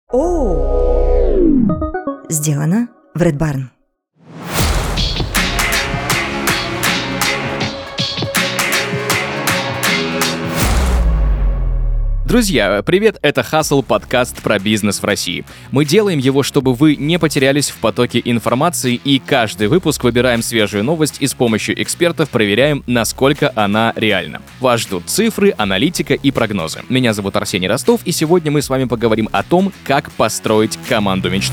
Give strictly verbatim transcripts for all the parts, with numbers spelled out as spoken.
О! Сделано в Red Barn. Друзья, привет, это Hustle, подкаст про бизнес в России. Мы делаем его, чтобы вы не потерялись в потоке информации, и каждый выпуск выбираем свежую новость и с помощью экспертов проверяем, насколько она реальна. Вас ждут цифры, аналитика и прогнозы. Меня зовут Арсений Ростов, и сегодня мы с вами поговорим о том, как построить команду мечты.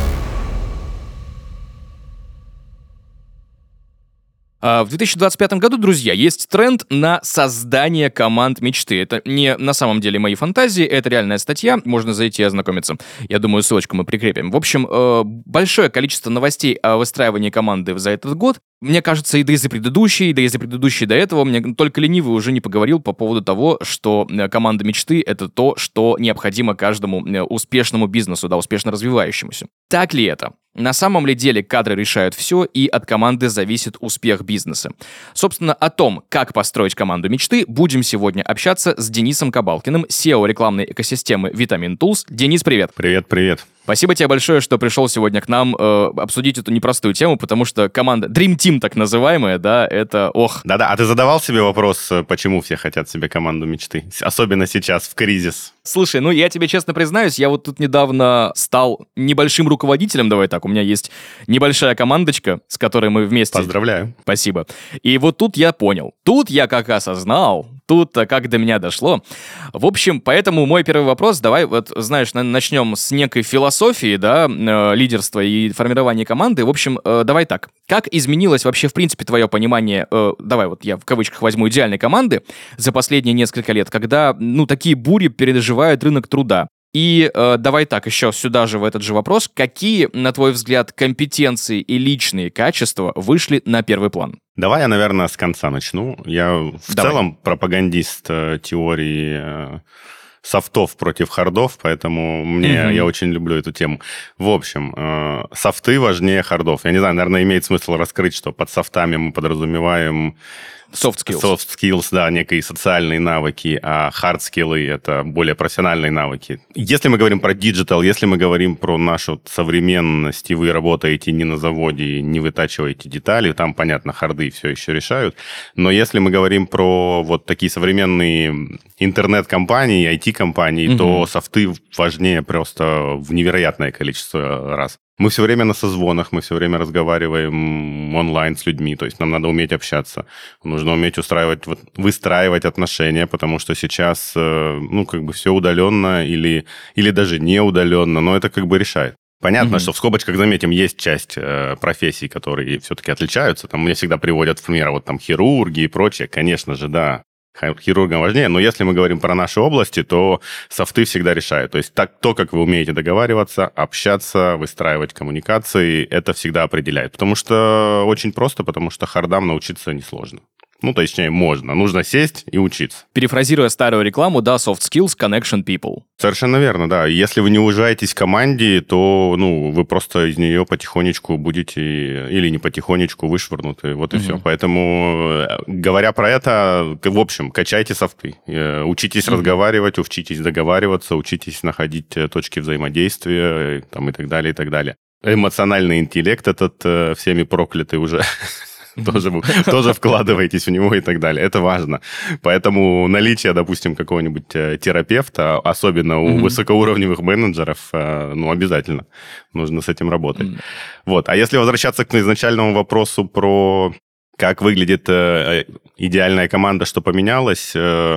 В две тысячи двадцать пятом году, друзья, есть тренд на создание команд мечты. Это не на самом деле мои фантазии, это реальная статья, можно зайти и ознакомиться. Я думаю, ссылочку мы прикрепим. В общем, большое количество новостей о выстраивании команды за этот год. Мне кажется, и да и за предыдущий, да и за предыдущий до этого, мне только ленивый уже не поговорил по поводу того, что команда мечты — это то, что необходимо каждому успешному бизнесу, да, успешно развивающемуся. Так ли это? На самом ли деле кадры решают все, и от команды зависит успех бизнеса? Собственно, о том, как построить команду мечты, будем сегодня общаться с Денисом Кабалкиным, си и о рекламной экосистемы Vitamin Tools. Денис, привет. Привет, привет. Спасибо тебе большое, что пришел сегодня к нам э, обсудить эту непростую тему, потому что команда Dream Team, так называемая, да, это ох. Да-да, а ты задавал себе вопрос, почему все хотят себе команду мечты? Особенно сейчас, в кризис. Слушай, ну я тебе честно признаюсь, я вот тут недавно стал небольшим руководителем, давай так, у меня есть небольшая командочка, с которой мы вместе... Поздравляю. Спасибо. И вот тут я понял, тут я как осознал, тут как до меня дошло. В общем, поэтому мой первый вопрос, давай вот, знаешь, начнем с некой философии, да, лидерства и формирования команды. В общем, давай так, как изменилось вообще, в принципе, твое понимание, давай вот я в кавычках возьму, идеальной команды за последние несколько лет, когда, ну, такие бури переживает рынок труда? И э, давай так, еще сюда же в этот же вопрос. Какие, на твой взгляд, компетенции и личные качества вышли на первый план? Давай я, наверное, с конца начну. Я в Давай. целом пропагандист э, теории э, софтов против хардов, поэтому мне, mm-hmm. я очень люблю эту тему. В общем, э, софты важнее хардов. Я не знаю, наверное, имеет смысл раскрыть, что под софтами мы подразумеваем... Soft skills. Soft skills, да, некие социальные навыки, а hard skills — это более профессиональные навыки. Если мы говорим про digital, если мы говорим про нашу современность, и вы работаете не на заводе, не вытачиваете детали, там, понятно, харды все еще решают. Но если мы говорим про вот такие современные интернет-компании, ай ти-компании, mm-hmm. то софты важнее просто в невероятное количество раз. Мы все время на созвонах, мы все время разговариваем онлайн с людьми, то есть нам надо уметь общаться, нужно уметь устраивать, вот, выстраивать отношения, потому что сейчас, ну, как бы все удаленно или, или даже не удаленно, но это как бы решает. Понятно, mm-hmm. что в скобочках, заметим, есть часть э, профессий, которые все-таки отличаются, там мне всегда приводят в пример вот там хирурги и прочее, конечно же, да. Хирургам важнее, но если мы говорим про наши области, то софты всегда решают. То есть так, то, как вы умеете договариваться, общаться, выстраивать коммуникации, это всегда определяет. Потому что очень просто, потому что хардам научиться несложно. Ну, точнее, можно. Нужно сесть и учиться. Перефразируя старую рекламу, да, soft skills, connection people. Совершенно верно, да. Если вы не ужаетесь в команде, то, ну, вы просто из нее потихонечку будете, или не потихонечку, вышвырнуты. Вот и угу. все. Поэтому, говоря про это, в общем, качайте софты. Учитесь угу. разговаривать, учитесь договариваться, учитесь находить точки взаимодействия, там, и так далее, и так далее. Эмоциональный интеллект этот всеми проклятый уже... Тоже, тоже вкладываетесь в него и так далее. Это важно. Поэтому наличие, допустим, какого-нибудь терапевта, особенно у mm-hmm. высокоуровневых менеджеров, ну, обязательно. Нужно с этим работать. Mm-hmm. Вот. А если возвращаться к изначальному вопросу про как выглядит идеальная команда, что поменялось,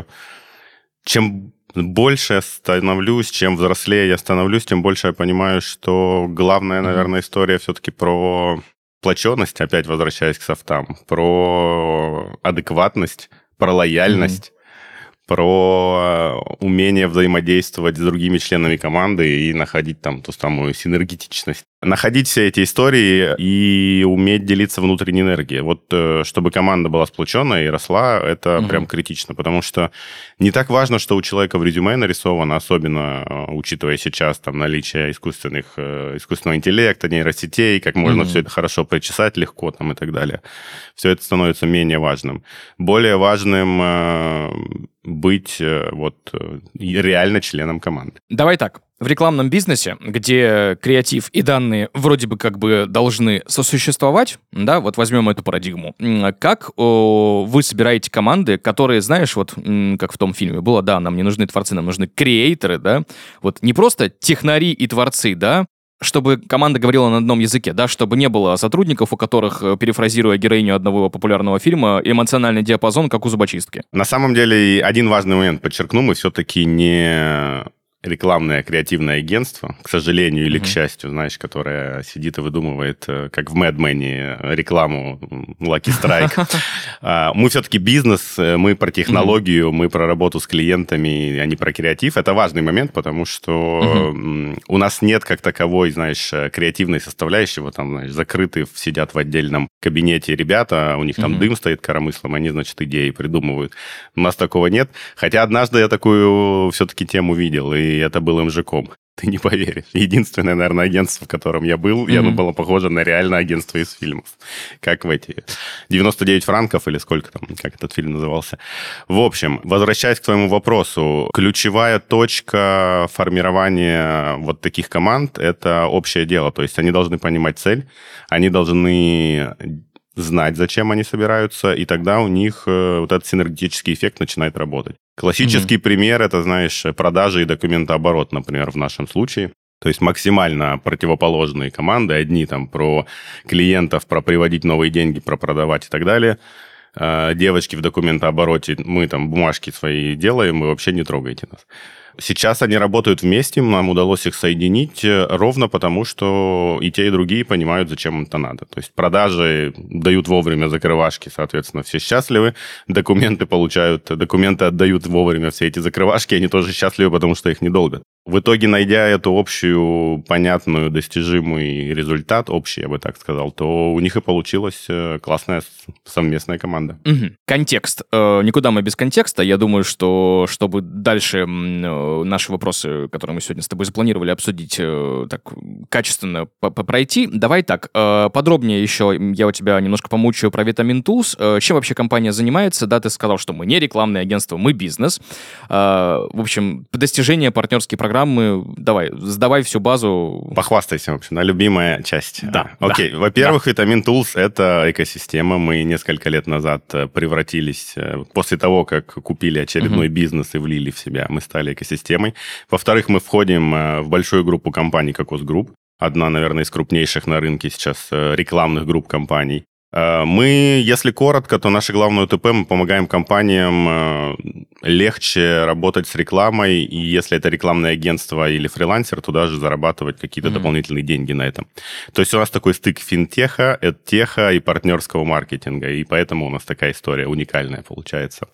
чем больше я становлюсь, чем взрослее я становлюсь, тем больше я понимаю, что главная, наверное, история все-таки про... сплоченность, опять возвращаясь к софтам, про адекватность, про лояльность, mm-hmm. про умение взаимодействовать с другими членами команды и находить там ту самую синергетичность. Находить все эти истории и уметь делиться внутренней энергией. Вот чтобы команда была сплоченная и росла, это угу. прям критично, потому что не так важно, что у человека в резюме нарисовано, особенно учитывая сейчас там наличие искусственных, искусственного интеллекта, нейросетей, как можно угу. все это хорошо причесать легко там, и так далее. Все это становится менее важным. Более важным быть вот реально членом команды. Давай так. В рекламном бизнесе, где креатив и данные вроде бы как бы должны сосуществовать, да, вот возьмем эту парадигму, как о, вы собираете команды, которые, знаешь, вот как в том фильме было, да, нам не нужны творцы, нам нужны креаторы, да, вот не просто технари и творцы, да, чтобы команда говорила на одном языке, да, чтобы не было сотрудников, у которых, перефразируя героиню одного популярного фильма, эмоциональный диапазон, как у зубочистки. На самом деле, один важный момент подчеркну, мы все-таки не рекламное креативное агентство, к сожалению или mm-hmm. к счастью, знаешь, которое сидит и выдумывает, как в Mad Men, рекламу Lucky Strike. Мы все-таки бизнес, мы про технологию, mm-hmm. мы про работу с клиентами, а не про креатив. Это важный момент, потому что mm-hmm. у нас нет как таковой, знаешь, креативной составляющей. Вот там, знаешь, закрыты, сидят в отдельном кабинете ребята, у них там mm-hmm. дым стоит коромыслом, они, значит, идеи придумывают. У нас такого нет. Хотя однажды я такую все-таки тему видел, и И это был эм жэ ком. Ты не поверишь. Единственное, наверное, агентство, в котором я был, mm-hmm. и оно было похоже на реальное агентство из фильмов. Как в эти девяносто девять франков или сколько там, как этот фильм назывался. В общем, возвращаясь к твоему вопросу, ключевая точка формирования вот таких команд – это общее дело. То есть они должны понимать цель, они должны знать, зачем они собираются, и тогда у них вот этот синергетический эффект начинает работать. Классический mm-hmm. пример – это, знаешь, продажи и документооборот, например, в нашем случае. То есть максимально противоположные команды. Одни там про клиентов, про приводить новые деньги, про продавать и так далее. Девочки в документообороте, мы там бумажки свои делаем, вы вообще не трогайте нас. Сейчас они работают вместе, нам удалось их соединить ровно потому, что и те, и другие понимают, зачем им это надо. То есть продажи дают вовремя закрывашки, соответственно, все счастливы. Документы получают, документы отдают вовремя все эти закрывашки, они тоже счастливы, потому что их не долбят. В итоге, найдя эту общую, понятную, достижимый результат, общий, я бы так сказал, то у них и получилась классная совместная команда. Угу. Контекст. Э, никуда мы без контекста. Я думаю, что чтобы дальше э, наши вопросы, которые мы сегодня с тобой запланировали обсудить, э, так качественно пройти, давай так, э, подробнее еще я у тебя немножко помучаю про Vitamin Tools. Э, чем вообще компания занимается? Да, ты сказал, что мы не рекламное агентство, мы бизнес. Э, в общем, достижение партнерские программы. Программы, давай, сдавай всю базу. Похвастайся, в общем, на любимая часть. Да. Окей, да, во-первых, да. Vitamin Tools – это экосистема. Мы несколько лет назад превратились, после того, как купили очередной uh-huh. бизнес и влили в себя, мы стали экосистемой. Во-вторых, мы входим в большую группу компаний Cocos Group. Одна, наверное, из крупнейших на рынке сейчас рекламных групп компаний. Мы, если коротко, то наше главное УТП, мы помогаем компаниям легче работать с рекламой, и если это рекламное агентство или фрилансер, туда же зарабатывать какие-то mm-hmm. дополнительные деньги на этом. То есть у нас такой стык финтеха, эдтеха и партнерского маркетинга, и поэтому у нас такая история уникальная получается.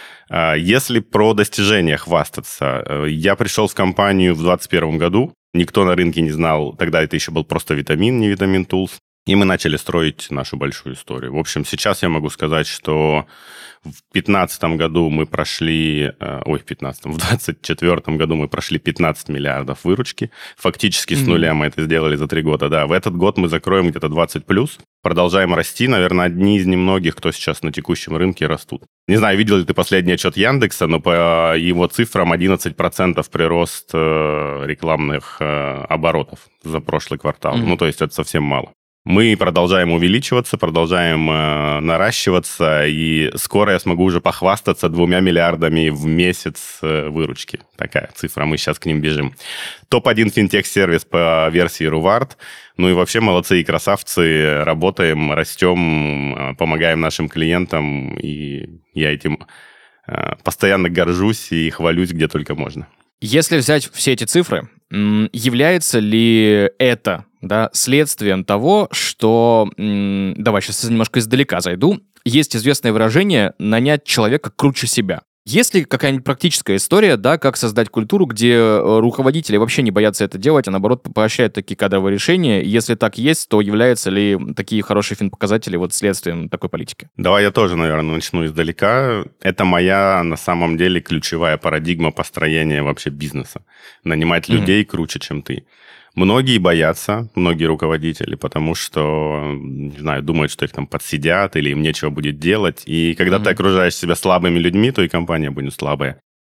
Если про достижения хвастаться, я пришел в компанию в двадцать первом году, никто на рынке не знал, тогда это еще был просто Витамин, не Vitamin Tools. И мы начали строить нашу большую историю. В общем, сейчас я могу сказать, что в пятнадцатом году мы прошли... Ой, в пятнадцатом, в двадцать четвертом году мы прошли пятнадцать миллиардов выручки. Фактически mm-hmm. с нуля мы это сделали за три года. Да, в этот год мы закроем где-то двадцать плюс. Продолжаем расти. Наверное, одни из немногих, кто сейчас на текущем рынке растут. Не знаю, видел ли ты последний отчет Яндекса, но по его цифрам одиннадцать процентов прирост рекламных оборотов за прошлый квартал. Mm-hmm. Ну, то есть это совсем мало. Мы продолжаем увеличиваться, продолжаем э, наращиваться, и скоро я смогу уже похвастаться двумя миллиардами в месяц э, выручки. Такая цифра, мы сейчас к ним бежим. топ один финтех-сервис по версии Ruvart. Ну и вообще молодцы и красавцы, работаем, растем, помогаем нашим клиентам, и я этим э, постоянно горжусь и хвалюсь где только можно. Если взять все эти цифры, является ли это, да, следствием того, что, давай сейчас немножко издалека зайду, есть известное выражение «нанять человека круче себя». Есть ли какая-нибудь практическая история, да, как создать культуру, где руководители вообще не боятся это делать, а наоборот поощряют такие кадровые решения? Если так есть, то являются ли такие хорошие финпоказатели вот следствием такой политики? Давай я тоже, наверное, начну издалека. Это моя, на самом деле, ключевая парадигма построения вообще бизнеса. Нанимать mm-hmm. людей круче, чем ты. Многие боятся, многие руководители, потому что, не знаю, думают, что их там подсидят или им нечего будет делать. И когда mm-hmm. ты окружаешь себя слабыми людьми, то и компания будет слабая.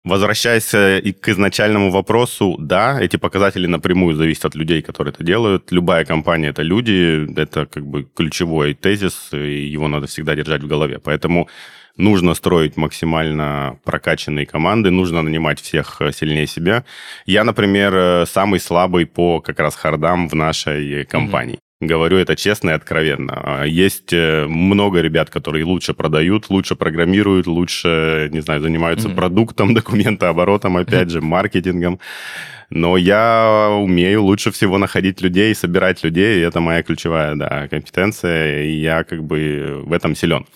Возвращаясь и к изначальному вопросу, да, эти показатели напрямую зависят от людей, которые это делают. Любая компания — это люди, это как бы ключевой тезис, и его надо всегда держать в голове. Поэтому нужно строить максимально прокачанные команды, нужно нанимать всех сильнее себя. Я, например, самый слабый по как раз хардам в нашей компании. Mm-hmm. Говорю это честно и откровенно. Есть много ребят, которые лучше продают, лучше программируют, лучше, не знаю, занимаются mm-hmm. продуктом, документооборотом, опять же, маркетингом. Но я умею лучше всего находить людей, собирать людей, и это моя ключевая, да, компетенция, и я как бы в этом силен.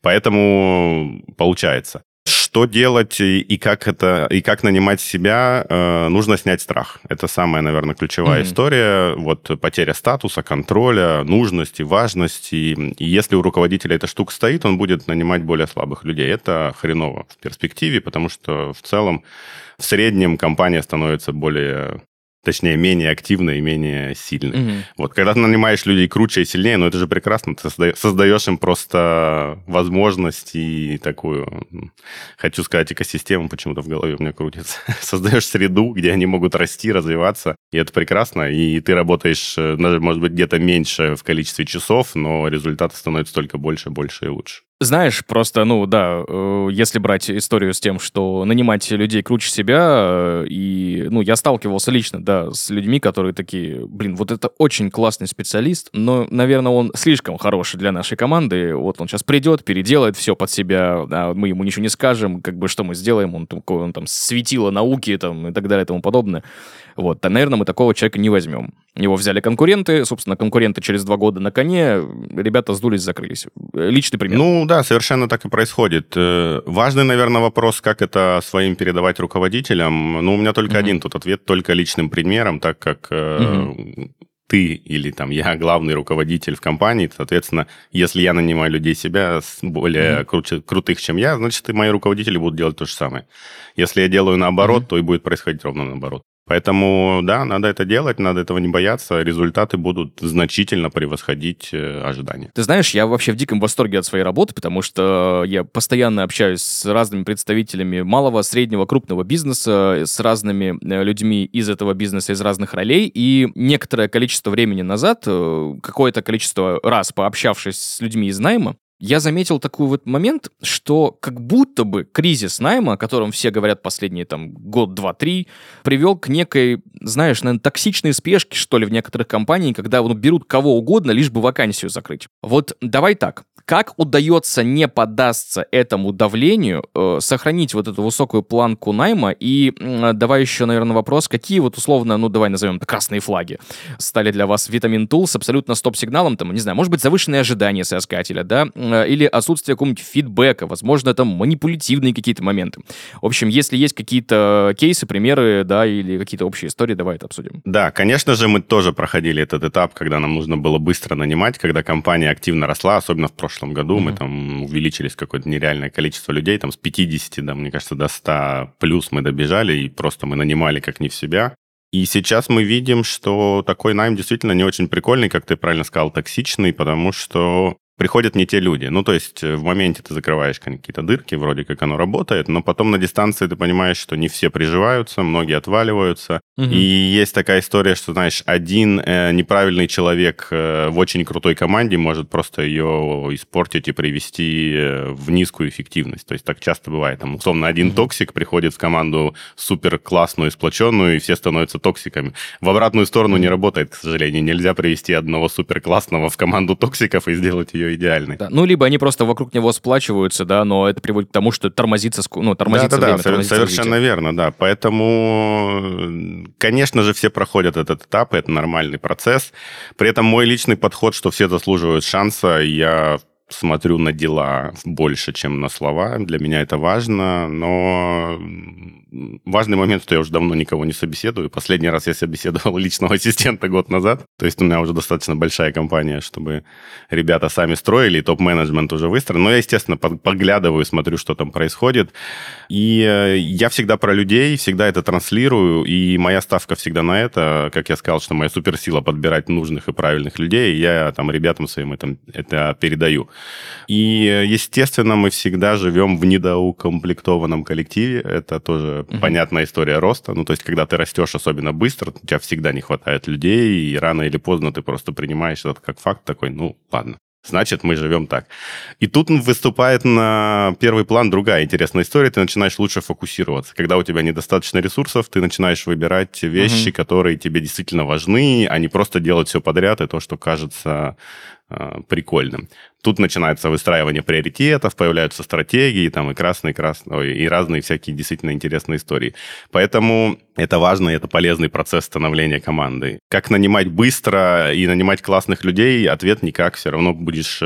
Поэтому получается. Что делать и как это, и как нанимать себя, э, нужно снять страх. Это самая, наверное, ключевая mm-hmm. история. Вот потеря статуса, контроля, нужности, важности. И если у руководителя эта штука стоит, он будет нанимать более слабых людей. Это хреново в перспективе, потому что в целом в среднем компания становится более... Точнее, менее активной и менее сильной. Mm-hmm. Вот, когда ты нанимаешь людей круче и сильнее, ну, это же прекрасно. Ты создаешь им просто возможность и такую, хочу сказать, экосистему почему-то в голове у меня крутится. Создаешь среду, где они могут расти, развиваться, и это прекрасно. И ты работаешь, даже, может быть, где-то меньше в количестве часов, но результаты становятся только больше, больше и лучше. Знаешь, просто, ну, да, э, если брать историю с тем, что нанимать людей круче себя, э, и, ну, я сталкивался лично, да, с людьми, которые такие, блин, вот это очень классный специалист, но, наверное, он слишком хороший для нашей команды, вот он сейчас придет, переделает все под себя, а мы ему ничего не скажем, как бы, что мы сделаем, он, он там светило науки, там, и так далее, и тому подобное. Вот, то, наверное, мы такого человека не возьмем. Его взяли конкуренты, собственно, конкуренты через два года на коне, ребята сдулись, закрылись. Личный пример. Ну, да, совершенно так и происходит. Важный, наверное, вопрос, как это своим передавать руководителям. Ну, у меня только mm-hmm. один тут ответ, только личным примером, так как mm-hmm. ты или там я главный руководитель в компании, соответственно, если я нанимаю людей себя более mm-hmm. кру- крутых, чем я, значит, и мои руководители будут делать то же самое. Если я делаю наоборот, mm-hmm. то и будет происходить ровно наоборот. Поэтому, да, надо это делать, надо этого не бояться. Результаты будут значительно превосходить ожидания. Ты знаешь, я вообще в диком восторге от своей работы, потому что я постоянно общаюсь с разными представителями малого, среднего, крупного бизнеса, с разными людьми из этого бизнеса, из разных ролей. И некоторое количество времени назад, какое-то количество раз пообщавшись с людьми из найма, я заметил такой вот момент, что как будто бы кризис найма, о котором все говорят последние там год, два, три, привел к некой, знаешь, наверное, токсичной спешке, что ли, в некоторых компаниях, когда ну, берут кого угодно, лишь бы вакансию закрыть. Вот давай так. Как удается не поддаться этому давлению, э, сохранить вот эту высокую планку найма? И э, давай еще, наверное, вопрос, какие вот условно, ну давай назовем это красные флаги, стали для вас Vitamin Tool с абсолютно стоп-сигналом, там, не знаю, может быть, завышенные ожидания соискателя, да, э, или отсутствие какого-нибудь фидбэка, возможно, там манипулятивные какие-то моменты. В общем, если есть какие-то кейсы, примеры, да, или какие-то общие истории, давай это обсудим. Да, конечно же, мы тоже проходили этот этап, когда нам нужно было быстро нанимать, когда компания активно росла, особенно в прошлом В прошлом году mm-hmm. мы там увеличились какое-то нереальное количество людей, там с пятидесяти, да, мне кажется, до ста плюс мы добежали, и просто мы нанимали как не в себя. И сейчас мы видим, что такой найм действительно не очень прикольный, как ты правильно сказал, токсичный, потому что приходят не те люди. Ну, то есть в моменте ты закрываешь какие-то дырки, вроде как оно работает, но потом на дистанции ты понимаешь, что не все приживаются, многие отваливаются. Угу. И есть такая история, что, знаешь, один э, неправильный человек э, в очень крутой команде может просто ее испортить и привести э, в низкую эффективность. То есть так часто бывает. Там, условно, один угу. токсик приходит в команду супер классную, сплоченную, и все становятся токсиками. В обратную сторону не работает, к сожалению. Нельзя привести одного супер классного в команду токсиков и сделать ее идеальной. Да. Ну, либо они просто вокруг него сплачиваются, да, но это приводит к тому, что тормозится, ну, тормозится да, время. Да, да, совершенно верно, да. Поэтому, конечно же, все проходят этот этап, и это нормальный процесс. При этом мой личный подход, что все заслуживают шанса, я смотрю на дела больше, чем на слова. Для меня это важно, но важный момент, что я уже давно никого не собеседую. Последний раз я собеседовал личного ассистента год назад. То есть у меня уже достаточно большая компания, чтобы ребята сами строили, и топ-менеджмент уже выстроен. Но я, естественно, поглядываю, смотрю, что там происходит. И я всегда про людей, всегда это транслирую, и моя ставка всегда на это. Как я сказал, что моя суперсила подбирать нужных и правильных людей, и я там ребятам своим это, это передаю. И, естественно, мы всегда живем в недоукомплектованном коллективе. Это тоже uh-huh. понятная история роста. Ну, то есть, когда ты растешь особенно быстро, у тебя всегда не хватает людей, и рано или поздно ты просто принимаешь это как факт такой, ну, ладно. Значит, мы живем так. И тут выступает на первый план другая интересная история. Ты начинаешь лучше фокусироваться. Когда у тебя недостаточно ресурсов, ты начинаешь выбирать вещи, угу. которые тебе действительно важны, а не просто делать все подряд и то, что кажется э, прикольным. Тут начинается выстраивание приоритетов, появляются стратегии, там и красные, и красные, и разные всякие действительно интересные истории. Поэтому это важный, это полезный процесс становления команды. Как нанимать быстро и нанимать классных людей? Ответ никак. Все равно будешь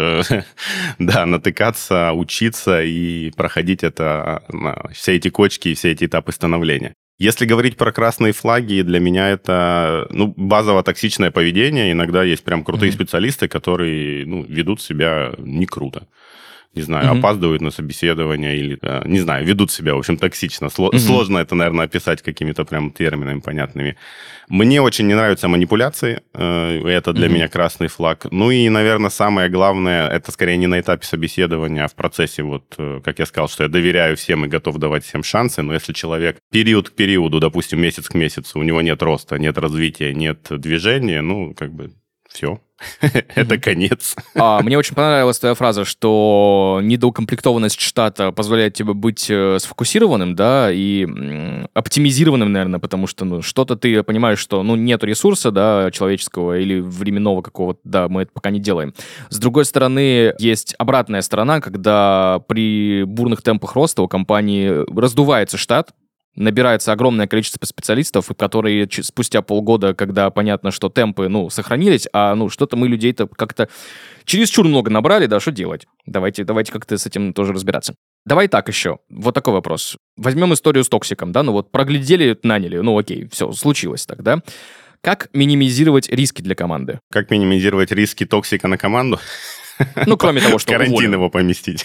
да, натыкаться, учиться и проходить это, все эти кочки и все эти этапы становления. Если говорить про красные флаги, для меня это ну, базово токсичное поведение. Иногда есть прям крутые mm-hmm. специалисты, которые ну, ведут себя не круто. Не знаю, mm-hmm. опаздывают на собеседование или, не знаю, ведут себя, в общем, токсично. Сло- mm-hmm. Сложно это, наверное, описать какими-то прям терминами понятными. Мне очень не нравятся манипуляции. Это для mm-hmm. меня красный флаг. Ну и, наверное, самое главное, это скорее не на этапе собеседования, а в процессе, вот, как я сказал, что я доверяю всем и готов давать всем шансы. Но если человек период к периоду, допустим, месяц к месяцу, у него нет роста, нет развития, нет движения, ну, как бы все. Это mm-hmm. конец. А, мне очень понравилась твоя фраза, что недоукомплектованность штата позволяет тебе быть э, сфокусированным, да, и м, оптимизированным, наверное, потому что ну, что-то ты понимаешь, что ну, нет ресурса, да, человеческого или временного какого-то, да, мы это пока не делаем. С другой стороны, есть обратная сторона, когда при бурных темпах роста у компании раздувается штат, набирается огромное количество специалистов, которые спустя полгода, когда понятно, что темпы, ну, сохранились, а, ну, что-то мы людей-то как-то чересчур много набрали, да, что делать? Давайте, давайте как-то с этим тоже разбираться. Давай так еще. Вот такой вопрос. Возьмем историю с токсиком, да, ну вот проглядели, наняли, ну окей, все, случилось так, да? Как минимизировать риски для команды? Как минимизировать риски токсика на команду? Ну, кроме того, что карантин уволен. Его поместить.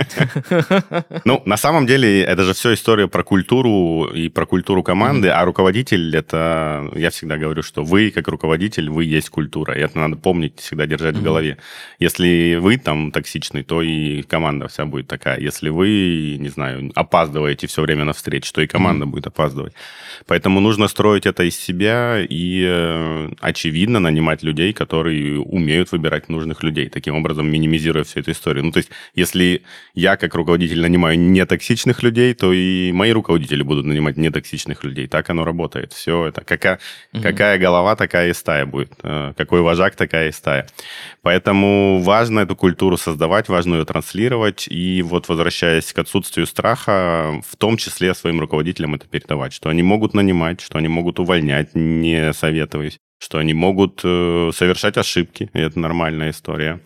Ну, на самом деле, это же все история про культуру и про культуру команды, mm-hmm. а руководитель, это, я всегда говорю, что вы, как руководитель, вы есть культура, и это надо помнить, всегда держать mm-hmm. в голове. Если вы там токсичный, то и команда вся будет такая. Если вы, не знаю, опаздываете все время на встречу, то и команда mm-hmm. будет опаздывать. Поэтому нужно строить это из себя и, очевидно, нанимать людей, которые умеют выбирать нужных людей. Таким образом, минимизируя всю эту историю. Ну, то есть, если я, как руководитель, нанимаю нетоксичных людей, то и мои руководители будут нанимать нетоксичных людей. Так оно работает. Все это. Какая, mm-hmm. какая голова, такая и стая будет. Какой вожак, такая и стая. Поэтому важно эту культуру создавать, важно ее транслировать. И вот, возвращаясь к отсутствию страха, в том числе своим руководителям это передавать. Что они могут нанимать, что они могут увольнять, не советуясь. Что они могут совершать ошибки. И это нормальная история.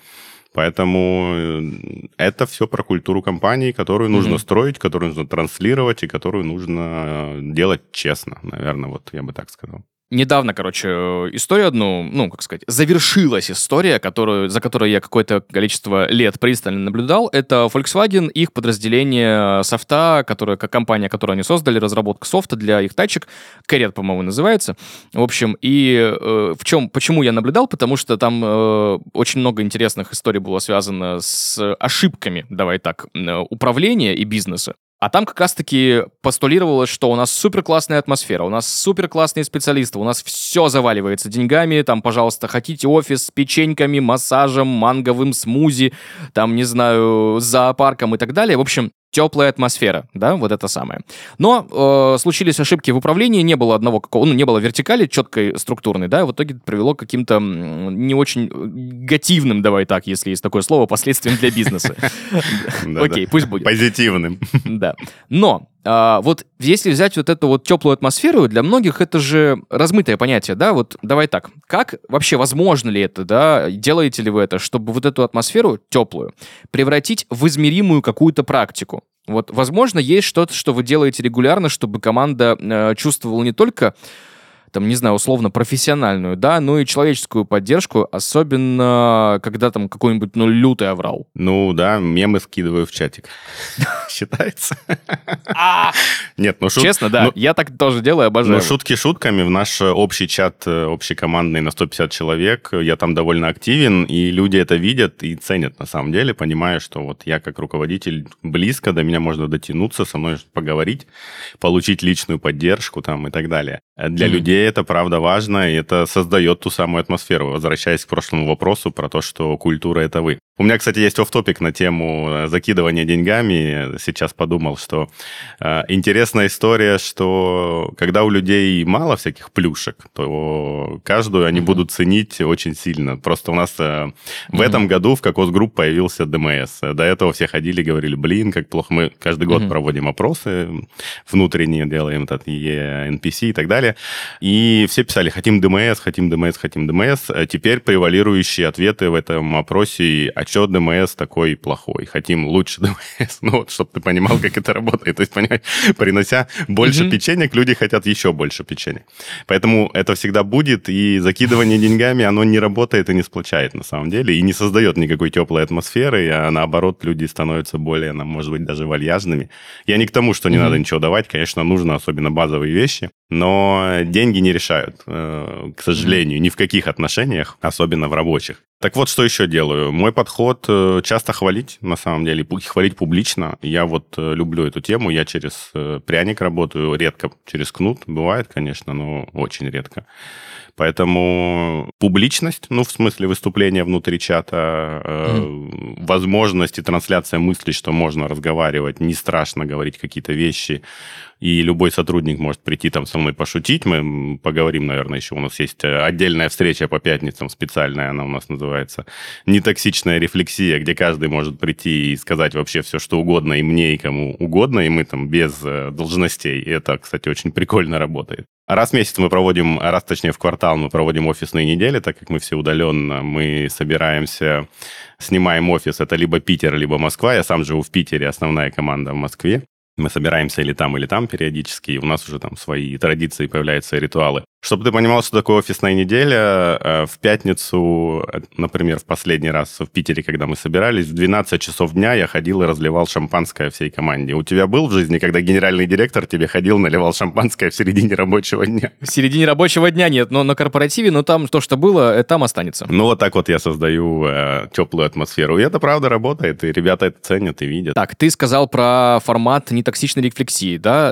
Поэтому это все про культуру компании, которую нужно mm-hmm. строить, которую нужно транслировать и которую нужно делать честно. Наверное, вот я бы так сказал. Недавно, короче, историю одну, ну, как сказать, завершилась история, которую, за которой я какое-то количество лет пристально наблюдал. Это Volkswagen, их подразделение софта, которое, как компания, которую они создали, разработка софта для их тачек. Карет, по-моему, называется. В общем, и э, в чем, почему я наблюдал? Потому что там э, очень много интересных историй было связано с ошибками, давай так, управления и бизнеса. А там как раз-таки постулировалось, что у нас супер классная атмосфера, у нас супер классные специалисты, у нас все заваливается деньгами, там, пожалуйста, хотите офис с печеньками, массажем, манговым смузи, там, не знаю, с зоопарком и так далее. В общем, теплая атмосфера, да, вот это самое. Но э, случились ошибки в управлении, не было одного какого, ну, не было вертикали четкой, структурной, да, и в итоге это привело к каким-то не очень негативным, давай так, если есть такое слово, последствиям для бизнеса. Окей, пусть будет. Позитивным. Да. Но вот если взять вот эту вот теплую атмосферу, для многих это же размытое понятие, да, вот давай так, как вообще возможно ли это, да, делаете ли вы это, чтобы вот эту атмосферу теплую превратить в измеримую какую-то практику? Вот, возможно, есть что-то, что вы делаете регулярно, чтобы команда э, чувствовала не только там, не знаю, условно профессиональную, да, ну и человеческую поддержку, особенно когда там какой-нибудь, ну, лютый аврал. Ну да, мемы скидываю в чатик. Считается? Нет, ну шут... Честно, да, ну, я так тоже делаю, обожаю. Ну, шутки шутками, в наш общий чат, общекомандный на сто пятьдесят человек, я там довольно активен, и люди это видят и ценят на самом деле, понимая, что вот я как руководитель близко, до меня можно дотянуться, со мной поговорить, получить личную поддержку там и так далее. Для mm-hmm. людей это правда важно, и это создает ту самую атмосферу. Возвращаясь к прошлому вопросу про то, что культура — это вы. У меня, кстати, есть офф-топик на тему закидывания деньгами. Сейчас подумал, что э, интересная история, что когда у людей мало всяких плюшек, то каждую они mm-hmm. будут ценить очень сильно. Просто у нас э, в mm-hmm. этом году в Кокос-групп появился ДМС. До этого все ходили, говорили, блин, как плохо. Мы каждый год mm-hmm. проводим опросы внутренние, делаем этот эн пи си и так далее. И все писали, хотим ДМС, хотим ДМС, хотим ДМС. А теперь превалирующие ответы в этом опросе, а что ДМС такой плохой? Хотим лучше ДМС. Ну вот, чтобы ты понимал, как это работает. То есть, понимаешь, принося больше mm-hmm. печенек, люди хотят еще больше печенек. Поэтому это всегда будет, и закидывание деньгами, оно не работает и не сплочает на самом деле, и не создает никакой теплой атмосферы, а наоборот, люди становятся более, может быть, даже вальяжными. Я не к тому, что не mm-hmm. надо ничего давать, конечно, нужно, особенно базовые вещи, но деньги не решают, к сожалению, ни в каких отношениях, особенно в рабочих. Так вот, что еще делаю? Мой подход часто хвалить, на самом деле, хвалить публично. Я вот люблю эту тему, я через пряник работаю, редко через кнут, бывает, конечно, но очень редко. Поэтому публичность, ну, в смысле выступления внутри чата, э, mm. возможность и трансляция мыслей, что можно разговаривать, не страшно говорить какие-то вещи, и любой сотрудник может прийти там со мной пошутить. Мы поговорим, наверное, еще. У нас есть отдельная встреча по пятницам, специальная она у нас называется. Нетоксичная рефлексия, где каждый может прийти и сказать вообще все, что угодно, и мне, и кому угодно, и мы там без должностей. И это, кстати, очень прикольно работает. Раз в месяц мы проводим, раз точнее в квартал мы проводим офисные недели, так как мы все удаленно, мы собираемся, снимаем офис, это либо Питер, либо Москва. Я сам живу в Питере, основная команда в Москве. Мы собираемся или там, или там периодически, и у нас уже там свои традиции, появляются ритуалы. Чтобы ты понимал, что такое офисная неделя, в пятницу, например, в последний раз в Питере, когда мы собирались, в двенадцать часов дня я ходил и разливал шампанское всей команде. У тебя был в жизни, когда генеральный директор тебе ходил, наливал шампанское в середине рабочего дня? В середине рабочего дня нет, но на корпоративе, но там то, что было, там останется. Ну, вот так вот я создаю э, теплую атмосферу. И это правда работает, и ребята это ценят и видят. Так, ты сказал про формат нетоксичной рефлексии, да?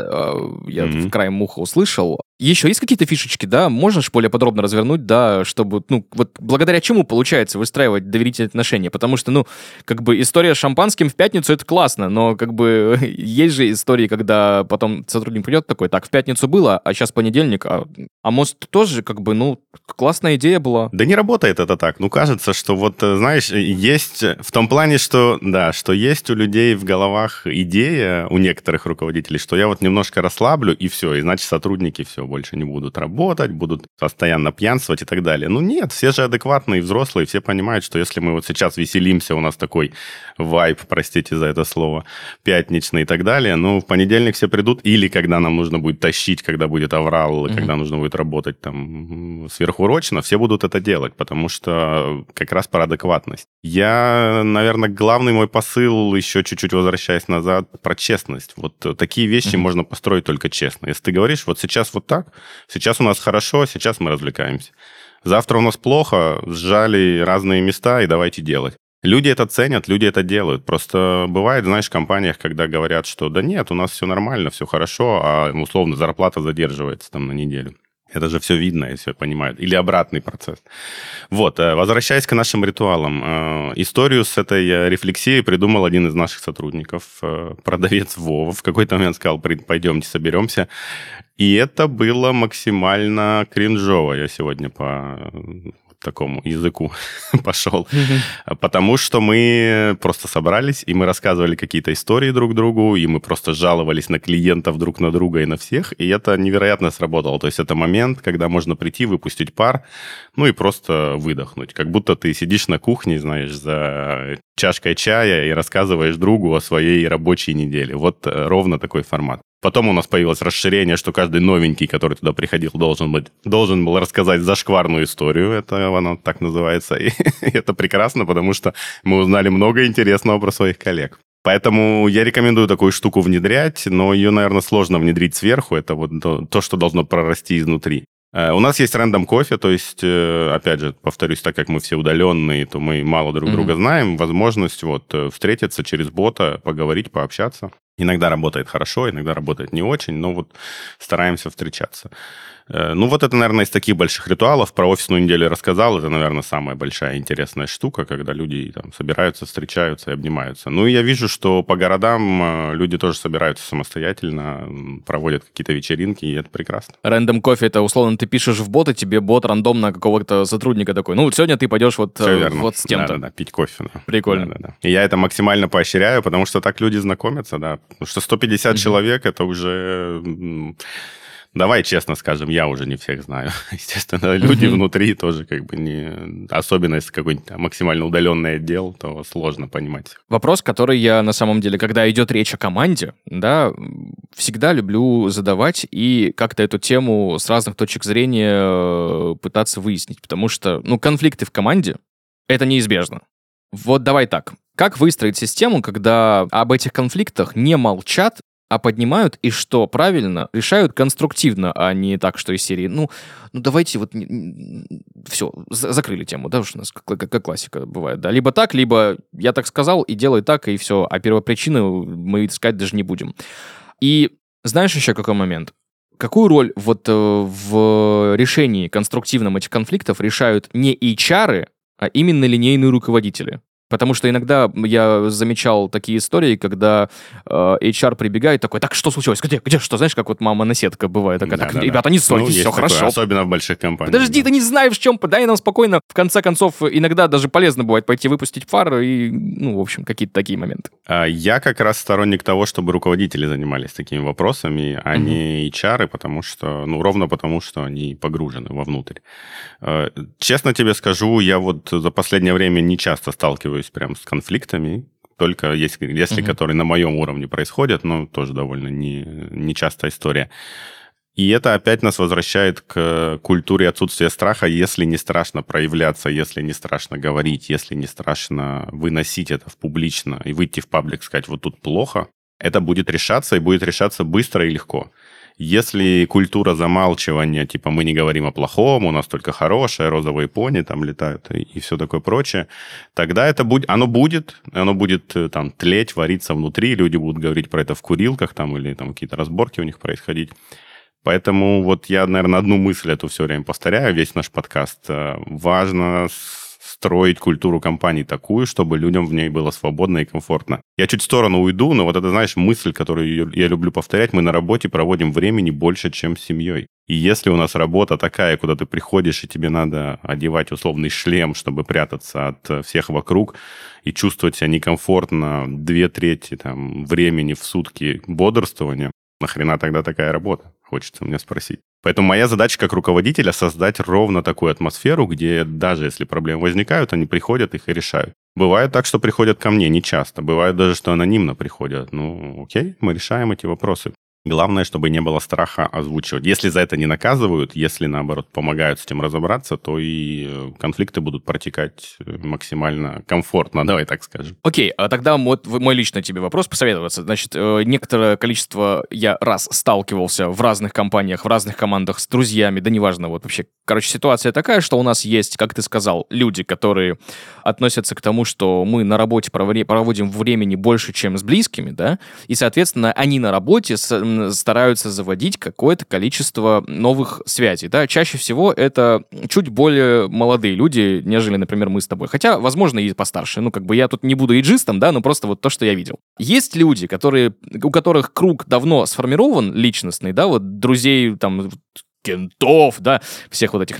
Я mm-hmm. в краем уха услышал. Еще есть какие-то фишечки, да? Можешь более подробно развернуть, да, чтобы, ну, вот благодаря чему получается выстраивать доверительные отношения? Потому что, ну, как бы история с шампанским в пятницу — это классно, но как бы есть же истории, когда потом сотрудник придет такой, так, в пятницу было, а сейчас понедельник, а, а может тоже, как бы, ну, классная идея была. Да не работает это так. Ну, кажется, что вот, знаешь, есть в том плане, что, да, что есть у людей в головах идея, у некоторых руководителей, что я вот немножко расслаблю, и все, и значит сотрудники все больше не будут работать, будут постоянно пьянствовать и так далее. Ну нет, все же адекватные, взрослые, все понимают, что если мы вот сейчас веселимся, у нас такой вайб, простите за это слово, пятничный и так далее, ну в понедельник все придут, или когда нам нужно будет тащить, когда будет аврал, mm-hmm. когда нужно будет работать там сверхурочно, все будут это делать, потому что как раз про адекватность. Я, наверное, главный мой посыл, еще чуть-чуть возвращаясь назад, про честность. Вот такие вещи mm-hmm. можно построить только честно. Если ты говоришь, вот сейчас вот так, сейчас у нас хорошо, сейчас мы развлекаемся. Завтра у нас плохо, сжали разные места, и давайте делать. Люди это ценят, люди это делают. Просто бывает, знаешь, в компаниях, когда говорят, что да нет, у нас все нормально, все хорошо, а условно зарплата задерживается там на неделю. Это же все видно, и все понимают. Или обратный процесс. Вот, возвращаясь к нашим ритуалам. Историю с этой рефлексией придумал один из наших сотрудников, продавец Вова. В какой-то момент сказал, пойдемте соберемся. И это было максимально кринжово. Я сегодня по такому языку пошел. Mm-hmm. Потому что мы просто собрались, и мы рассказывали какие-то истории друг другу, и мы просто жаловались на клиентов друг на друга и на всех, и это невероятно сработало. То есть это момент, когда можно прийти, выпустить пар, ну и просто выдохнуть. Как будто ты сидишь на кухне, знаешь, за чашкой чая и рассказываешь другу о своей рабочей неделе. Вот ровно такой формат. Потом у нас появилось расширение, что каждый новенький, который туда приходил, должен, быть, должен был рассказать зашкварную историю. Это оно так называется. И это прекрасно, потому что мы узнали много интересного про своих коллег. Поэтому я рекомендую такую штуку внедрять, но ее, наверное, сложно внедрить сверху. Это вот то, что должно прорасти изнутри. У нас есть рандом кофе, то есть, опять же, повторюсь, так как мы все удаленные, то мы мало друг mm-hmm. друга знаем. Возможность вот встретиться через бота, поговорить, пообщаться. Иногда работает хорошо, иногда работает не очень, но вот стараемся встречаться. Ну, вот это, наверное, из таких больших ритуалов. Про офисную неделю рассказал. Это, наверное, самая большая интересная штука, когда люди там собираются, встречаются и обнимаются. Ну, и я вижу, что по городам люди тоже собираются самостоятельно, проводят какие-то вечеринки, и это прекрасно. Рэндом кофе — это, условно, ты пишешь в бот, и тебе бот рандомно какого-то сотрудника такой. Ну, сегодня ты пойдешь вот, вот с кем-то. Да-да-да, пить кофе. Да. Прикольно. Да-да-да. И я это максимально поощряю, потому что так люди знакомятся, да. Потому что сто пятьдесят mm-hmm. человек — это уже... Давай честно скажем, я уже не всех знаю. Естественно, люди mm-hmm. внутри тоже как бы не... Особенно если какой-нибудь максимально удаленный отдел, то сложно понимать. Вопрос, который я на самом деле, когда идет речь о команде, да, всегда люблю задавать и как-то эту тему с разных точек зрения пытаться выяснить. Потому что, ну, конфликты в команде — это неизбежно. Вот давай так. Как выстроить систему, когда об этих конфликтах не молчат, а поднимают и что правильно решают конструктивно, а не так, что из серии, ну, ну давайте вот, все, закрыли тему, да, уж у нас как, как классика бывает, да, либо так, либо я так сказал и делай так, и все, а первопричину мы искать даже не будем. И знаешь еще какой момент? Какую роль вот э, в решении конструктивном этих конфликтов решают не эйч ар, а именно линейные руководители? Потому что иногда я замечал такие истории, когда э, эйч ар прибегает такой, так, что случилось? Где? Где? Что? Знаешь, как вот мама-наседка бывает такая, да, так, да, ребята, да. не ссорьтесь, ну, все такое, хорошо. Особенно в больших компаниях. Подожди, да. ты не знаешь, в чем, дай нам спокойно. В конце концов, иногда даже полезно бывает пойти выпустить пар и, ну, в общем, какие-то такие моменты. Я как раз сторонник того, чтобы руководители занимались такими вопросами, а mm-hmm. не эйч ар, потому что, ну, ровно потому, что они погружены вовнутрь. Честно тебе скажу, я вот за последнее время не часто сталкиваюсь прям с конфликтами, только если, если uh-huh. которые на моем уровне происходят, но тоже довольно не, нечастая история. И это опять нас возвращает к культуре отсутствия страха, если не страшно проявляться, если не страшно говорить, если не страшно выносить это в публично и выйти в паблик, сказать, вот тут плохо, это будет решаться и будет решаться быстро и легко. Если культура замалчивания, типа мы не говорим о плохом, у нас только хорошее, розовые пони там летают и, и все такое прочее, тогда это будет, оно будет, оно будет там тлеть, вариться внутри, люди будут говорить про это в курилках там или там какие-то разборки у них происходить. Поэтому вот я, наверное, одну мысль эту все время повторяю, весь наш подкаст. Важно строить культуру компании такую, чтобы людям в ней было свободно и комфортно. Я чуть в сторону уйду, но вот это, знаешь, мысль, которую я люблю повторять, мы на работе проводим времени больше, чем с семьей. И если у нас работа такая, куда ты приходишь, и тебе надо одевать условный шлем, чтобы прятаться от всех вокруг, и чувствовать себя некомфортно две трети там, времени в сутки бодрствования, нахрена тогда такая работа? Хочется мне спросить. Поэтому моя задача как руководителя создать ровно такую атмосферу, где даже если проблемы возникают, они приходят, их и решают. Бывает так, что приходят ко мне, не часто. Бывает даже, что анонимно приходят. Ну, окей, мы решаем эти вопросы. Главное, чтобы не было страха озвучивать. Если за это не наказывают, если, наоборот, помогают с этим разобраться, то и конфликты будут протекать максимально комфортно, давай так скажем. Окей, а тогда мой, мой личный тебе вопрос посоветоваться. Значит, некоторое количество я раз сталкивался в разных компаниях, в разных командах с друзьями, да неважно, вот вообще. Короче, ситуация такая, что у нас есть, как ты сказал, люди, которые относятся к тому, что мы на работе проводим времени больше, чем с близкими, да, и, соответственно, они на работе с стараются заводить какое-то количество новых связей, да, чаще всего это чуть более молодые люди, нежели, например, мы с тобой, хотя, возможно, и постарше, ну, как бы я тут не буду эйджистом, да, но просто вот то, что я видел. Есть люди, которые, у которых круг давно сформирован личностный, да, вот друзей, там, кентов, да, всех вот этих ребят, и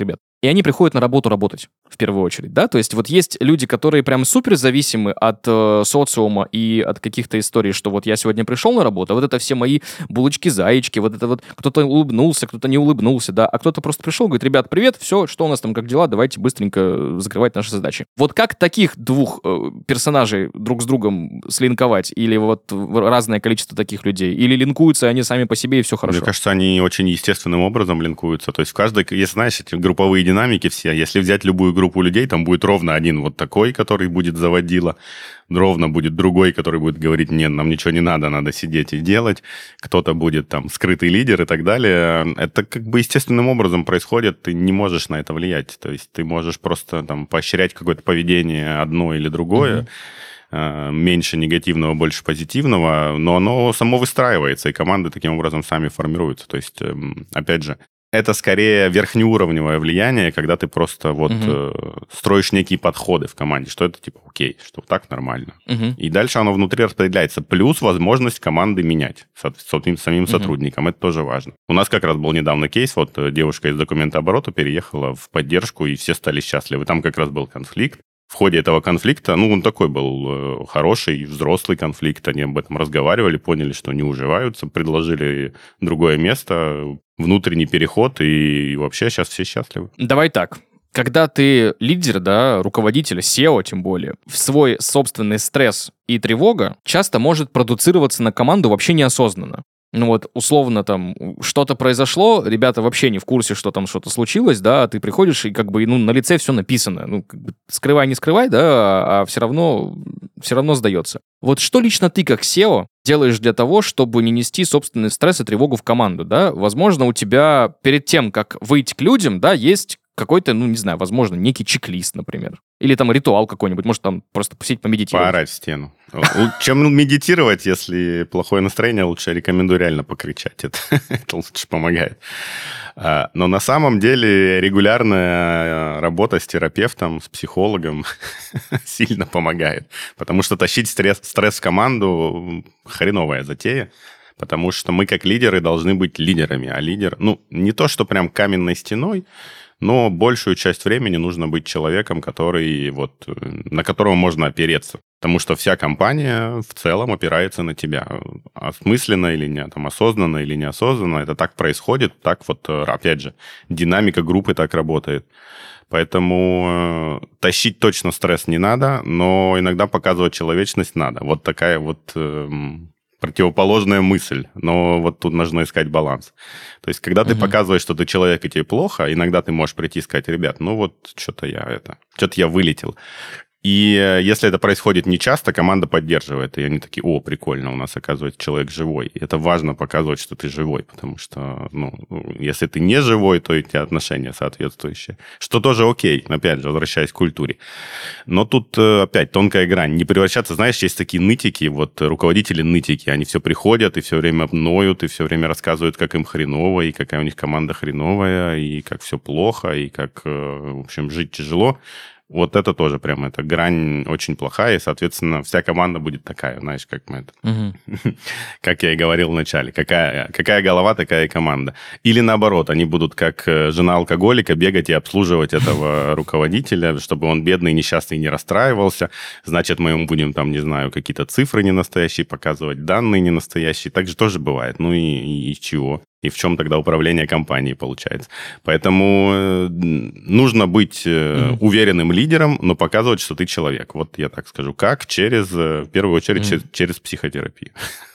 и они приходят на работу работать, в первую очередь, да, то есть вот есть люди, которые прям супер зависимы от э, социума и от каких-то историй, что вот я сегодня пришел на работу, а вот это все мои булочки-заячки, вот это вот кто-то улыбнулся, кто-то не улыбнулся, да, а кто-то просто пришел, говорит, ребят, привет, все, что у нас там, как дела, давайте быстренько закрывать наши задачи. Вот как таких двух э, персонажей друг с другом слинковать, или вот разное количество таких людей, или линкуются они сами по себе и все хорошо? Мне кажется, они очень естественным образом линкуются, то есть в каждой, если знаешь, эти групповые динамики все, если взять любую группу людей, там будет ровно один вот такой, который будет заводила, ровно будет другой, который будет говорить, нет, нам ничего не надо, надо сидеть и делать, кто-то будет там скрытый лидер и так далее. Это как бы естественным образом происходит, ты не можешь на это влиять, то есть ты можешь просто там поощрять какое-то поведение одно или другое, mm-hmm. меньше негативного, больше позитивного, но оно само выстраивается, и команды таким образом сами формируются. То есть, опять же, это скорее верхнеуровневое влияние, когда ты просто вот угу. э, строишь некие подходы в команде, что это типа окей, что так нормально. Угу. И дальше оно внутри распределяется. Плюс возможность команды менять с, с самим угу. сотрудником. Это тоже важно. У нас как раз был недавно кейс, вот девушка из документооборота переехала в поддержку, и все стали счастливы. Там как раз был конфликт. В ходе этого конфликта, ну, он такой был хороший, взрослый конфликт, они об этом разговаривали, поняли, что не уживаются, предложили другое место, внутренний переход, и вообще сейчас все счастливы. Давай так. Когда ты лидер, да, руководитель, сео тем более, свой собственный стресс и тревога часто может продуцироваться на команду вообще неосознанно. Ну вот, условно, там, что-то произошло, ребята вообще не в курсе, что там что-то случилось, да, а ты приходишь, и как бы, ну, на лице все написано. Ну, как бы, скрывай, не скрывай, да, а, а все равно, все равно сдается. Вот что лично ты, как сео, делаешь для того, чтобы не нести собственный стресс и тревогу в команду, да? Возможно, у тебя перед тем, как выйти к людям, да, есть какой-то, ну, не знаю, возможно, некий чек-лист, например. Или там ритуал какой-нибудь, может, там просто посидеть, помедитировать. Поорать в стену. Чем медитировать, если плохое настроение, лучше рекомендую реально покричать. Это, это лучше помогает. Но на самом деле регулярная работа с терапевтом, с психологом сильно помогает. Потому что тащить стресс, стресс в команду – хреновая затея. Потому что мы, как лидеры, должны быть лидерами. А лидер, ну, не то, что прям каменной стеной, но большую часть времени нужно быть человеком, который, вот, на которого можно опереться. Потому что вся компания в целом опирается на тебя. Осмысленно или не, там, осознанно или неосознанно. Это так происходит, так вот, опять же, динамика группы так работает. Поэтому э, тащить точно стресс не надо, но иногда показывать человечность надо. Вот такая вот... Э, противоположная мысль, но вот тут нужно искать баланс. То есть, когда ты угу. показываешь, что ты человек, и тебе плохо, иногда ты можешь прийти и сказать, ребят, ну вот что-то я это, что-то я вылетел. И если это происходит нечасто, команда поддерживает. И они такие, о, прикольно, у нас, оказывается, человек живой. И это важно показывать, что ты живой, потому что, ну, если ты не живой, то и у тебя отношения соответствующие. Что тоже окей, опять же, возвращаясь к культуре. Но тут опять тонкая грань. Не превращаться, знаешь, есть такие нытики, вот руководители нытики, они все приходят и все время ноют, и все время рассказывают, как им хреново, и какая у них команда хреновая, и как все плохо, и как, в общем, жить тяжело. Вот это тоже прям, эта грань очень плохая, и, соответственно, вся команда будет такая, знаешь, как мы это... Угу. Как я и говорил вначале, какая, какая голова, такая и команда. Или наоборот, они будут как жена алкоголика бегать и обслуживать этого руководителя, чтобы он бедный, несчастный не расстраивался. Значит, мы ему будем там, не знаю, какие-то цифры ненастоящие показывать, данные ненастоящие. Так же тоже бывает. Ну и, и, и чего? И в чем тогда управление компанией получается? Поэтому нужно быть mm-hmm. уверенным лидером, но показывать, что ты человек. Вот я так скажу. Как? Через, в первую очередь, mm-hmm. через, через психотерапию.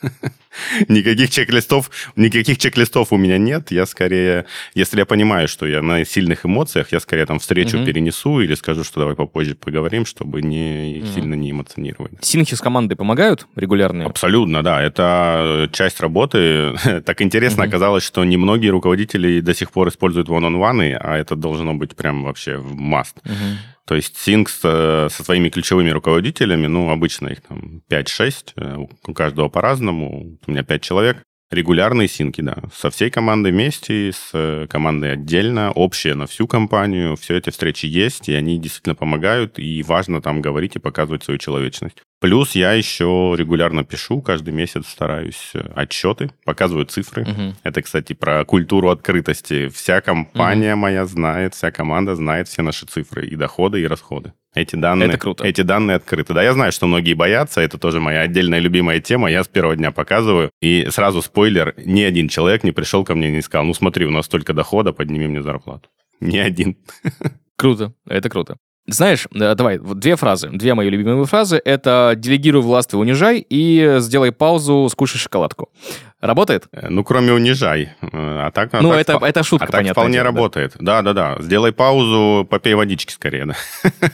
Никаких чек-листов, никаких чек-листов у меня нет. Я скорее, если я понимаю, что я на сильных эмоциях, я скорее там встречу mm-hmm. перенесу или скажу, что давай попозже поговорим, чтобы не mm-hmm. сильно не эмоционировать. Синхи с командой помогают регулярные? Абсолютно, да. Это часть работы. Так интересно mm-hmm. оказалось, что немногие руководители до сих пор используют one-on-one, а это должно быть прям вообще must. Mm-hmm. То есть Sync со своими ключевыми руководителями, ну, обычно их там пять-шесть, у каждого по-разному, у меня пять человек. Регулярные синки, да, со всей командой вместе, с командой отдельно, общие на всю компанию. Все эти встречи есть, и они действительно помогают, и важно там говорить и показывать свою человечность. Плюс я еще регулярно пишу, каждый месяц стараюсь отчеты, показываю цифры. Uh-huh. Это, кстати, про культуру открытости. Вся компания uh-huh. моя знает, вся команда знает все наши цифры, и доходы, и расходы. Эти данные, это круто. Эти данные открыты. Да, я знаю, что многие боятся, это тоже моя отдельная любимая тема, я с первого дня показываю. И сразу спойлер, ни один человек не пришел ко мне и не сказал, ну смотри, у нас столько дохода, подними мне зарплату. Ни один. Круто, это круто. Знаешь, давай, вот две фразы, две мои любимые фразы. Это «делегируй властвуй, унижай» и «сделай паузу, скушай шоколадку». Работает? Ну, кроме «унижай». А так, ну, а это, так, это шутка, а так вполне дело, работает. Да-да-да. Сделай паузу, попей водички скорее, да.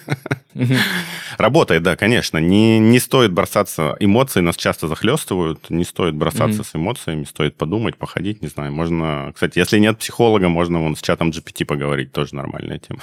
Работает, да, конечно. Не, не стоит бросаться... Эмоции нас часто захлестывают. Не стоит бросаться с эмоциями. Стоит подумать, походить, не знаю. Можно... Кстати, если нет психолога, можно вон с чатом джи пи ти поговорить. Тоже нормальная тема.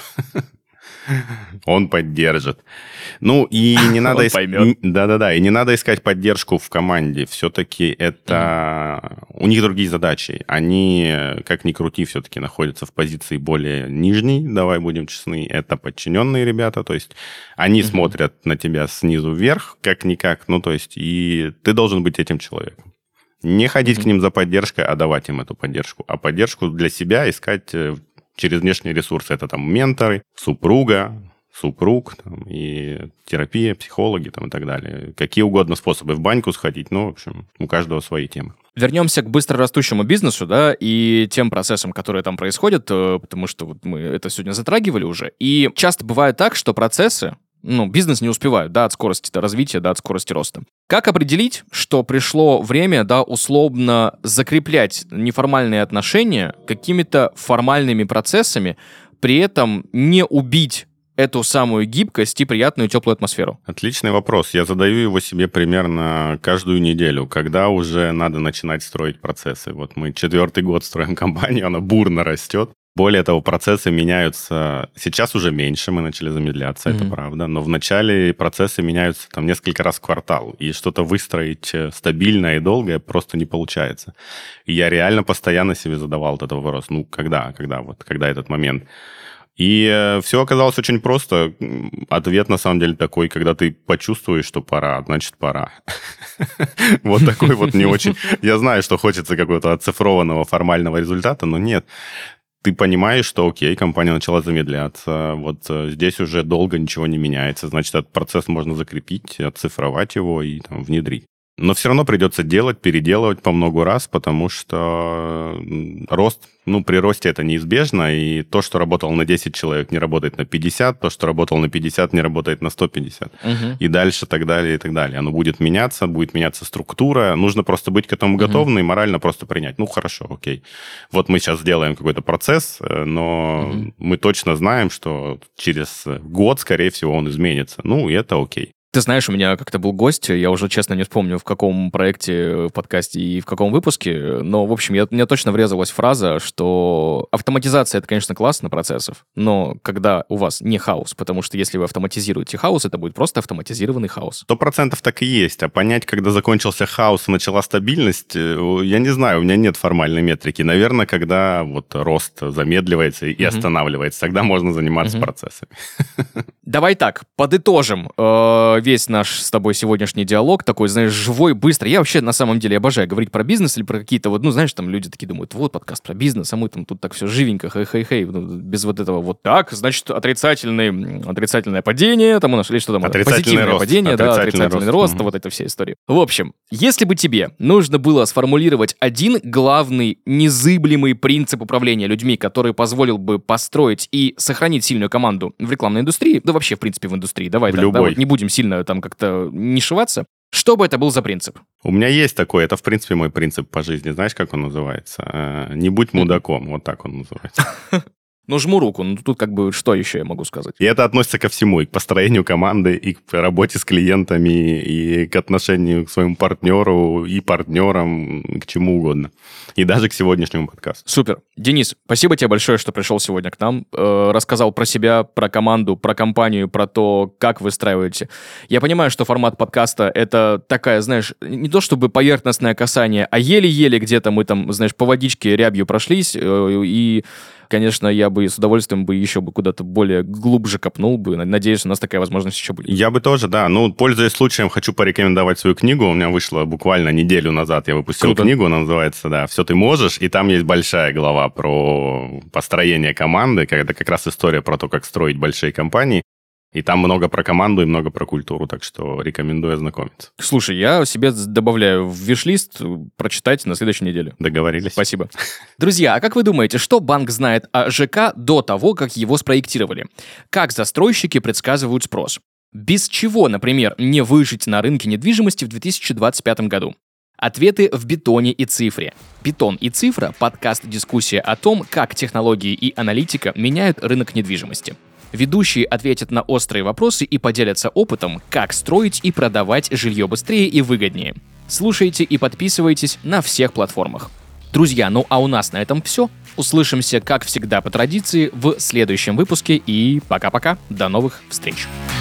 Он поддержит. Ну, и не надо... Он поймет. Да-да-да, и не надо искать поддержку в команде. Все-таки это... Mm-hmm. У них другие задачи. Они, как ни крути, все-таки находятся в позиции более нижней, давай будем честны. Это подчиненные ребята, то есть они mm-hmm. смотрят на тебя снизу вверх, как-никак. Ну, то есть и ты должен быть этим человеком. Не ходить mm-hmm. к ним за поддержкой, а давать им эту поддержку. А поддержку для себя искать... через внешние ресурсы. Это там менторы, супруга, супруг, там, и терапия, психологи там, и так далее. Какие угодно способы в баньку сходить, ну, в общем, у каждого свои темы. Вернемся к быстрорастущему бизнесу, да, и тем процессам, которые там происходят, потому что вот мы это сегодня затрагивали уже. И часто бывает так, что процессы, ну, бизнес не успевают, да, от скорости развития, да, от скорости роста. Как определить, что пришло время, да, условно закреплять неформальные отношения какими-то формальными процессами, при этом не убить эту самую гибкость и приятную теплую атмосферу? Отличный вопрос. Я задаю его себе примерно каждую неделю, когда уже надо начинать строить процессы. Вот мы четвертый год строим компанию, она бурно растет. Более того, процессы меняются. Сейчас уже меньше, мы начали замедляться, mm-hmm. это правда. Но в начале процессы меняются там несколько раз в квартал. И что-то выстроить стабильное и долгое просто не получается. И я реально постоянно себе задавал этот вопрос. Ну, когда, когда, вот, когда этот момент? И э, все оказалось очень просто. Ответ, на самом деле, такой, когда ты почувствуешь, что пора, значит, пора. Вот такой вот не очень... Я знаю, что хочется какого-то оцифрованного формального результата, но нет. Ты понимаешь, что, окей, компания начала замедляться, вот здесь уже долго ничего не меняется, значит, этот процесс можно закрепить, оцифровать его и там, внедрить. Но все равно придется делать, переделывать по много раз, потому что рост, ну, при росте это неизбежно, и то, что работало на десять человек, не работает на пятьдесят, то, что работало на пятьдесят, не работает на сто пятьдесят. Угу. И дальше, так далее, и так далее. Оно будет меняться, будет меняться структура, нужно просто быть к этому готовым угу. и морально просто принять. Ну, хорошо, окей. Вот мы сейчас сделаем какой-то процесс, но угу. мы точно знаем, что через год, скорее всего, он изменится. Ну, и это окей. Ты знаешь, у меня как-то был гость, я уже, честно, не вспомню, в каком проекте, в подкасте и в каком выпуске, но, в общем, я, мне точно врезалась фраза, что автоматизация — это, конечно, классно процессов, но когда у вас не хаос, потому что если вы автоматизируете хаос, это будет просто автоматизированный хаос. Сто процентов так и есть, а понять, когда закончился хаос и начала стабильность, я не знаю, у меня нет формальной метрики. Наверное, когда вот рост замедливается и mm-hmm. останавливается, тогда можно заниматься mm-hmm. процессами. Давай так, подытожим весь наш с тобой сегодняшний диалог, такой, знаешь, живой, быстрый. Я вообще, на самом деле, обожаю говорить про бизнес или про какие-то вот, ну, знаешь, там люди такие думают, вот, подкаст про бизнес, а мы там тут так все живенько, хей-хей-хей, без вот этого вот так, значит, отрицательный, отрицательное падение, там у нас, или что там, позитивное рост, падение, отрицательный да, отрицательный рост, рост угу. вот эта вся история. В общем, если бы тебе нужно было сформулировать один главный, незыблемый принцип управления людьми, который позволил бы построить и сохранить сильную команду в рекламной индустрии, да вообще, в принципе, в индустрии, давай так, да, вот не будем сильно там как-то нишеваться. Что бы это был за принцип? У меня есть такой, это, в принципе, мой принцип по жизни. Знаешь, как он называется? Не будь мудаком, вот так он называется. Ну, жму руку, ну тут как бы что еще я могу сказать? И это относится ко всему, и к построению команды, и к работе с клиентами, и к отношению к своему партнеру, и партнерам, и к чему угодно. И даже к сегодняшнему подкасту. Супер. Денис, спасибо тебе большое, что пришел сегодня к нам, э, рассказал про себя, про команду, про компанию, про то, как выстраиваете. Я понимаю, что формат подкаста — это такая, знаешь, не то чтобы поверхностное касание, а еле-еле где-то мы там, знаешь, по водичке рябью прошлись, э, и Конечно, я бы с удовольствием бы еще бы куда-то более глубже копнул бы. Надеюсь, у нас такая возможность еще будет. Я бы тоже, да. Ну, пользуясь случаем, хочу порекомендовать свою книгу. У меня вышла буквально неделю назад. Я выпустил Круто. Книгу, она называется, да, «Все ты можешь». И там есть большая глава про построение команды. Это как раз история про то, как строить большие компании. И там много про команду и много про культуру, так что рекомендую ознакомиться. Слушай, я себе добавляю в виш-лист прочитать на следующей неделе. Договорились. Спасибо. Друзья, а как вы думаете, что банк знает о ЖК до того, как его спроектировали? Как застройщики предсказывают спрос? Без чего, например, не выжить на рынке недвижимости в две тысячи двадцать пятом году? Ответы в бетоне и цифре. «Бетон и цифра» — подкаст-дискуссия о том, как технологии и аналитика меняют рынок недвижимости. Ведущие ответят на острые вопросы и поделятся опытом, как строить и продавать жилье быстрее и выгоднее. Слушайте и подписывайтесь на всех платформах. Друзья, ну а у нас на этом все. Услышимся, как всегда, по традиции, в следующем выпуске. И пока-пока. До новых встреч.